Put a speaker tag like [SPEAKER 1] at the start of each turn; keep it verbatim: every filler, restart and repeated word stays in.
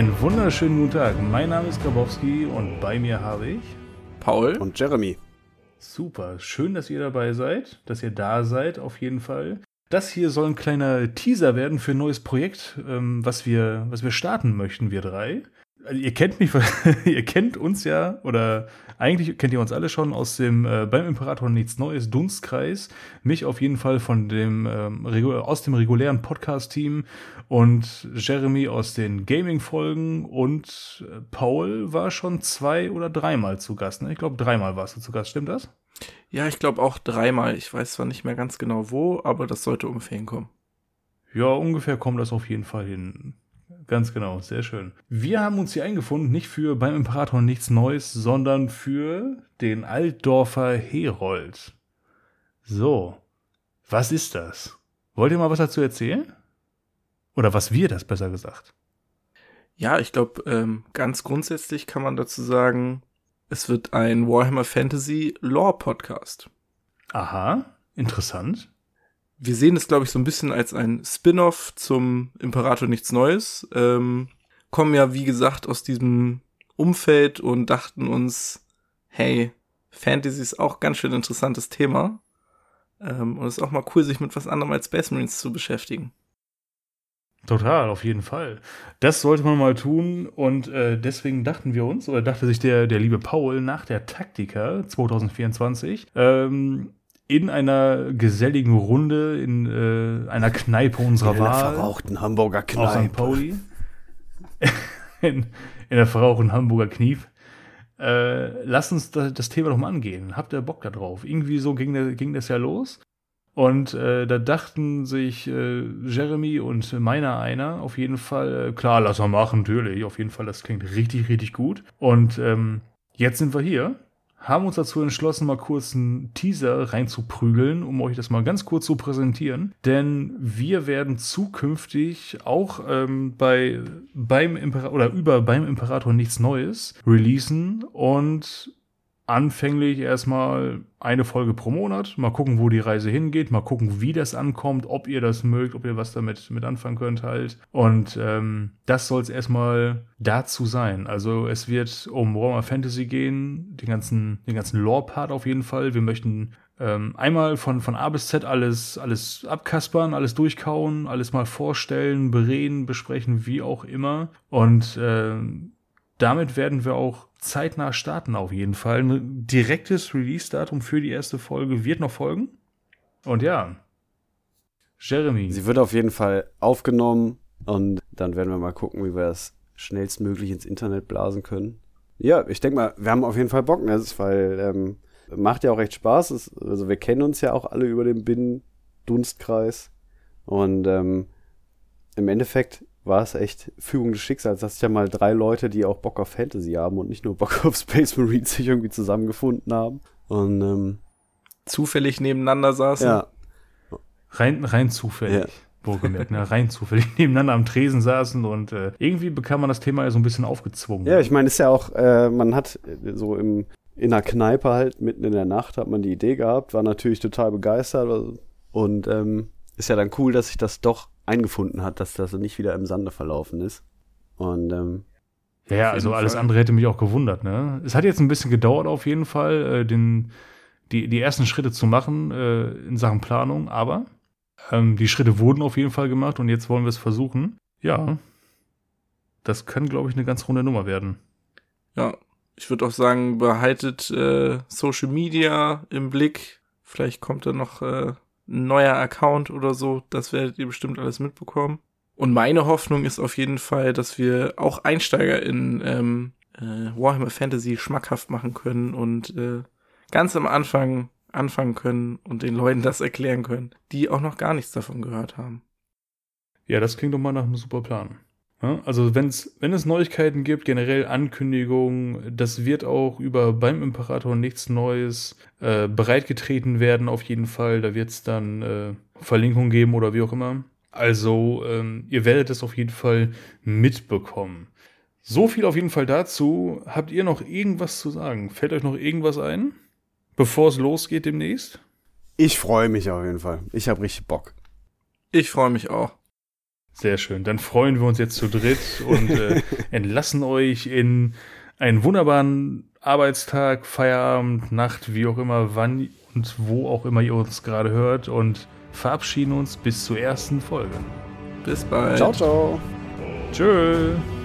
[SPEAKER 1] Einen wunderschönen guten Tag. Mein Name ist Grabowski und bei mir habe ich
[SPEAKER 2] Paul
[SPEAKER 3] und Jeremy.
[SPEAKER 1] Super, schön, dass ihr dabei seid, dass ihr da seid auf jeden Fall. Das hier soll ein kleiner Teaser werden für ein neues Projekt, ähm, was wir, was wir starten möchten, wir drei. Also ihr kennt mich, ihr kennt uns ja, oder eigentlich kennt ihr uns alle schon aus dem äh, beim Imperator nichts Neues Dunstkreis. Mich auf jeden Fall von dem ähm, regu- aus dem regulären Podcast-Team und Jeremy aus den Gaming-Folgen und äh, Paul war schon zwei oder dreimal zu Gast. Ne? Ich glaube, dreimal warst du zu Gast, stimmt das?
[SPEAKER 2] Ja, ich glaube auch dreimal. Ich weiß zwar nicht mehr ganz genau wo, aber das sollte ungefähr hinkommen.
[SPEAKER 1] Ja, ungefähr kommt das auf jeden Fall hin. Ganz genau, sehr schön. Wir haben uns hier eingefunden, nicht für beim Imperator nichts Neues, sondern für den Altdorfer Herold. So, was ist das? Wollt ihr mal was dazu erzählen? Oder was wir das besser gesagt?
[SPEAKER 2] Ja, ich glaube, ähm, ganz grundsätzlich kann man dazu sagen, es wird ein Warhammer Fantasy Lore Podcast.
[SPEAKER 1] Aha, interessant.
[SPEAKER 2] Wir sehen es, glaube ich, so ein bisschen als ein Spin-off zum Imperator nichts Neues. Ähm, kommen ja, wie gesagt, aus diesem Umfeld und dachten uns, hey, Fantasy ist auch ganz schön interessantes Thema. Ähm, und es ist auch mal cool, sich mit was anderem als Space Marines zu beschäftigen.
[SPEAKER 1] Total, auf jeden Fall. Das sollte man mal tun und äh, deswegen dachten wir uns, oder dachte sich der, der liebe Paul nach der Taktika zwanzig vierundzwanzig, ähm, in einer geselligen Runde in äh, einer Kneipe unserer
[SPEAKER 3] in
[SPEAKER 1] Wahl.
[SPEAKER 3] In der verrauchten Hamburger Kneipe.
[SPEAKER 1] Aus Sankt Pauli. in, in der verrauchten Hamburger Knief. Äh, lass uns da, das Thema doch mal angehen. Habt ihr Bock da drauf? Irgendwie so ging, der, ging das ja los. Und äh, da dachten sich äh, Jeremy und meiner einer auf jeden Fall, äh, klar, lass mal machen, natürlich. Auf jeden Fall, das klingt richtig, richtig gut. Und ähm, jetzt sind wir hier. Haben uns dazu entschlossen, mal kurz einen Teaser reinzuprügeln, um euch das mal ganz kurz zu präsentieren. Denn wir werden zukünftig auch ähm, bei beim Imperator oder über beim Imperator nichts Neues releasen und anfänglich erstmal eine Folge pro Monat. Mal gucken, wo die Reise hingeht. Mal gucken, wie das ankommt, ob ihr das mögt, ob ihr was damit mit anfangen könnt halt. Und ähm, das soll es erstmal dazu sein. Also es wird um Warhammer Fantasy gehen, den ganzen, den ganzen Lore-Part auf jeden Fall. Wir möchten ähm, einmal von, von A bis Z alles, alles abkaspern, alles durchkauen, alles mal vorstellen, bereden, besprechen, wie auch immer. Und ähm, damit werden wir auch zeitnah starten auf jeden Fall. Ein direktes Release-Datum für die erste Folge wird noch folgen. Und ja, Jeremy.
[SPEAKER 3] Sie wird auf jeden Fall aufgenommen und dann werden wir mal gucken, wie wir das schnellstmöglich ins Internet blasen können. Ja, ich denke mal, wir haben auf jeden Fall Bock, ne? Weil ähm, macht ja auch recht Spaß. Es, also wir kennen uns ja auch alle über den Binnen-Dunstkreis und ähm, im Endeffekt war es echt Fügung des Schicksals, dass ja mal drei Leute, die auch Bock auf Fantasy haben und nicht nur Bock auf Space Marines, sich irgendwie zusammengefunden haben. Und ähm,
[SPEAKER 2] zufällig nebeneinander saßen.
[SPEAKER 3] Ja.
[SPEAKER 1] Rein, rein zufällig. Ja. Wohlgemerkt, ne? Rein zufällig nebeneinander am Tresen saßen und äh, irgendwie bekam man das Thema ja so ein bisschen aufgezwungen.
[SPEAKER 3] Ja, ich meine, ist ja auch, äh, man hat so im in einer Kneipe halt, mitten in der Nacht, hat man die Idee gehabt, war natürlich total begeistert und ähm, ist ja dann cool, dass sich das doch eingefunden hat, dass das nicht wieder im Sande verlaufen ist. Und ähm,
[SPEAKER 1] ja, ja, also alles andere hätte mich auch gewundert, ne? Es hat jetzt ein bisschen gedauert auf jeden Fall, äh, den, die, die ersten Schritte zu machen äh, in Sachen Planung, aber ähm, die Schritte wurden auf jeden Fall gemacht und jetzt wollen wir es versuchen. Ja, das kann, glaube ich, eine ganz runde Nummer werden.
[SPEAKER 2] Ja, ich würde auch sagen, behaltet äh, Social Media im Blick. Vielleicht kommt da noch äh, ein neuer Account oder so, das werdet ihr bestimmt alles mitbekommen. Und meine Hoffnung ist auf jeden Fall, dass wir auch Einsteiger in ähm, äh, Warhammer Fantasy schmackhaft machen können und äh, ganz am Anfang anfangen können und den Leuten das erklären können, die auch noch gar nichts davon gehört haben.
[SPEAKER 1] Ja, das klingt doch mal nach einem super Plan. Ja, also wenn's, wenn es Neuigkeiten gibt, generell Ankündigungen, das wird auch über beim Imperator nichts Neues äh, bereitgetreten werden auf jeden Fall. Da wird es dann äh, Verlinkungen geben oder wie auch immer. Also ähm, ihr werdet es auf jeden Fall mitbekommen. So viel auf jeden Fall dazu. Habt ihr noch irgendwas zu sagen? Fällt euch noch irgendwas ein, bevor es losgeht demnächst?
[SPEAKER 3] Ich freue mich auf jeden Fall. Ich habe richtig Bock.
[SPEAKER 2] Ich freue mich auch.
[SPEAKER 1] Sehr schön. Dann freuen wir uns jetzt zu dritt und äh, entlassen euch in einen wunderbaren Arbeitstag, Feierabend, Nacht, wie auch immer, wann und wo auch immer ihr uns gerade hört und verabschieden uns bis zur ersten Folge.
[SPEAKER 2] Bis bald.
[SPEAKER 3] Ciao, ciao.
[SPEAKER 1] Tschö.